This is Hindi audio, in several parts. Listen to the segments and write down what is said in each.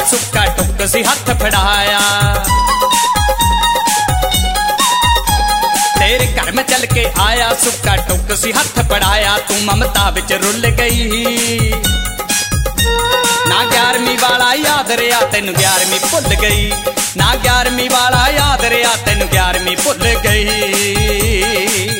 सुक्का टुक सी हथ फड़ाया। तेरे घर में चल के आया सुक्का टुक सी हथ फड़ाया। तू ममता विच रुल गई ना 11वीं वाला याद रहा तेन 11वीं भुल गई ना 11वीं वाला याद रहा तेन 11वीं भुल गई।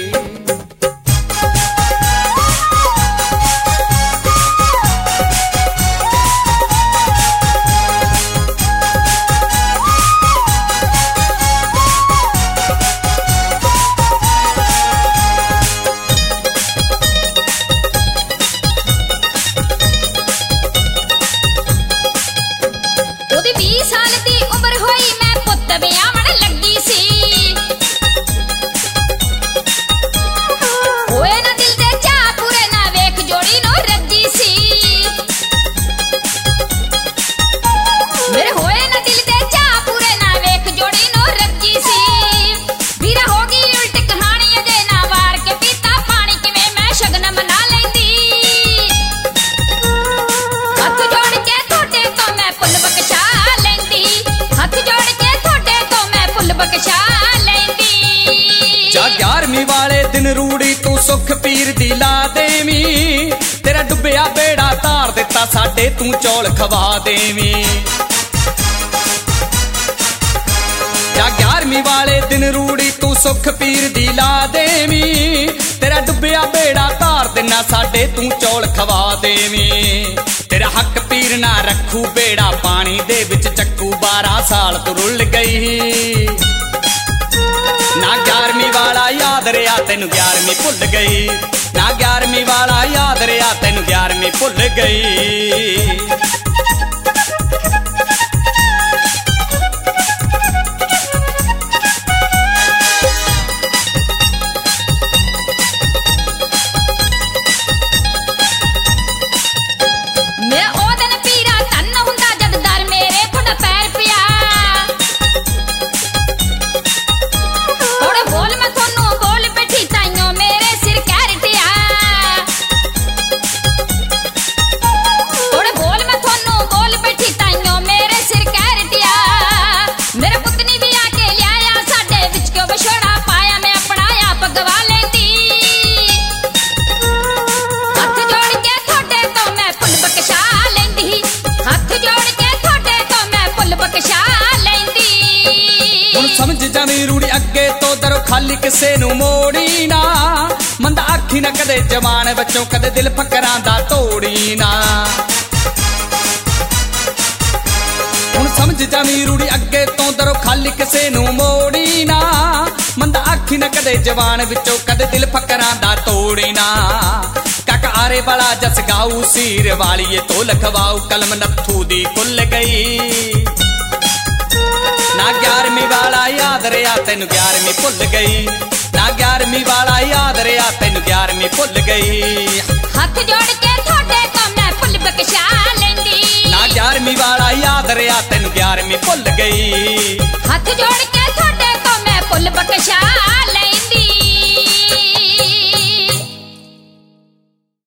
जा 11वीं वाले दिन रूड़ी तू सुख पीर दी ला देवी। तेरा डुबिया बेड़ा तार दिता साडे तू चौल खवा देवी। जा 11वीं वाले दिन रूड़ी तू सुख पीर दी ला देवी। तेरा डुबिया बेड़ा तार देना साडे तू चौल खवा देवी। तेरा हक पीर ना रखू बेड़ा पानी दे विच चक्कू 12 साल तू रुल गई ना 11वीं वाला याद रहा तेन 11वीं भुल गई ना 11वीं वाला याद रहा तेन 11वीं भुल गई। समझ जावी रूड़ी अगे तो दरो खाली किसे नू मोड़ी ना। मंदा आखी ना कदे जवान बच्चों कदे दिल फकरां दा तोड़ी ना। हुण समझ जावी रूड़ी अगे तो दरो खाली किसे नू मोड़ी ना। मंदा आखी ना कदे जवान विचों कदे दिल फकरां दा तोड़ी ना। काका आरे वाला जस गाऊ सीर वाली तो लखवाऊ कलम नथू दी खुल गई ना 11वीं वाला याद रहा तेन 11वीं भुल गई ना 11वीं वाला याद रहा तेन 11वीं भुल गई। हाथ जोड़ के थोड़े तो मैं फुल बख्शा लेंदी ना 11वीं वाला याद रहा तेन 11वीं भुल गई। हाथ जोड़